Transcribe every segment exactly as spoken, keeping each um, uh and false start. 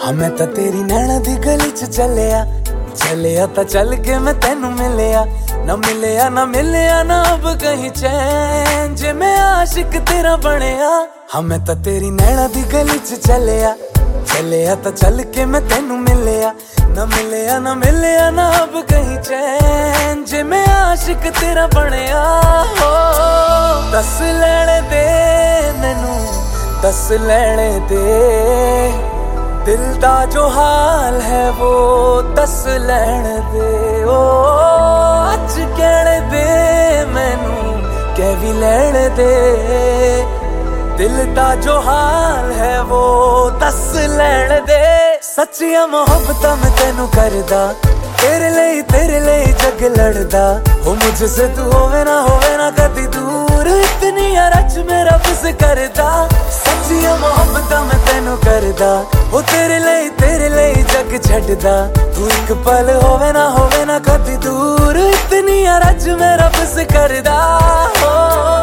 हमें तो तेरी नैना दी गली च चलिया चलिया तो चल के मैं तेनू मिलिया ना मिलिया ना मिलिया ना अब कहीं चैन जे मैं आशिक तेरा बनया। हमें तो तेरी नैना दी गली च चलिया चलिया तो चल के मैं तेनू मिलिया ना मिलिया ना मिलिया ना अब कहीं चैन जे मैं आशिक तेरा बनया। हो दस लेने दे मैनू दस लेने दे दिल दा जो हाल है वो दस लैण दे। ओ अज कहने दे मैनू कह भी लैण दे दिल दा जो हाल है वो दस लैण दे। सच्चिया मोहब्बत मैं तेनू करदा तेरे लिए तेरे लिए जग लड़दा हो मुझसे तू होवे ना होवे ना कदी दूर इतनी रच मेरा बस करदा। सच्चिया मोहब्बत मैं तेनू करदा हो तेरे लिए तेरे लिए जग छड्डदा तू एक पल होवे ना होवे ना कदी दूर इतनी रच मेरा बस करदा। हो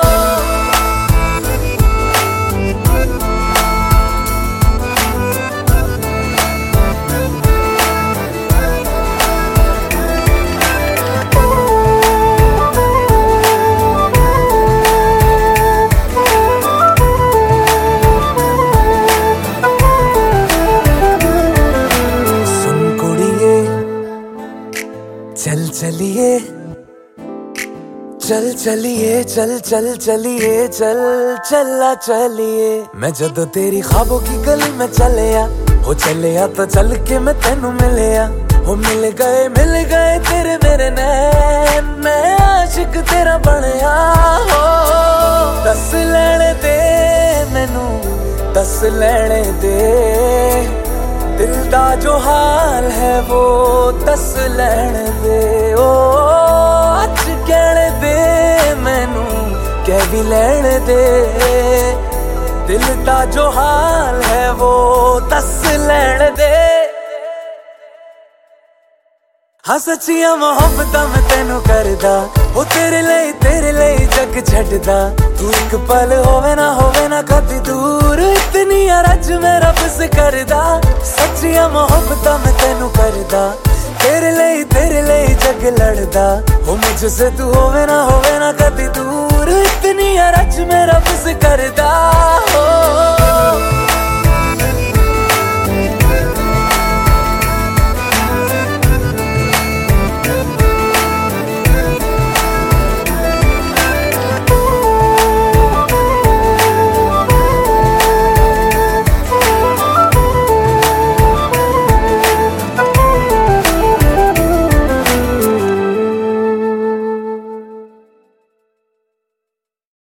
चल चलिए चल चलिए चल चल चलिए चल चला चलिए। मैं जदों तेरी ख्वाबों की गली में चलिया हो चलिया तो चल के मैं तेनू मिलिया हो मिल गए मिल गए तेरे मेरे नैन मैं आशिक तेरा बनया। हो दस लेने दे मैनू दस लेने दे दिल दा जो हाल है वो दस लैण दे। ओ अज कहने दे मैनू कह भी लैण दे दिल दा जो हाल है वो दस लैण दे। हाँ सच्चिया मोहब्बत मैं तेनू करदा हो तेरे लिए तेरे लिए जग छड्डदा तू एक पल होवे ना होवे ना कदी दूर इतनी रज मेरा बस करदा। सच्चिया मोहब्बत मैं तेनू करदा तेरे लिए तेरे लिए जग लड़दा हो मुझसे तू होवे ना होवे ना कदी दूर इतनी रज मेरा बस करदा।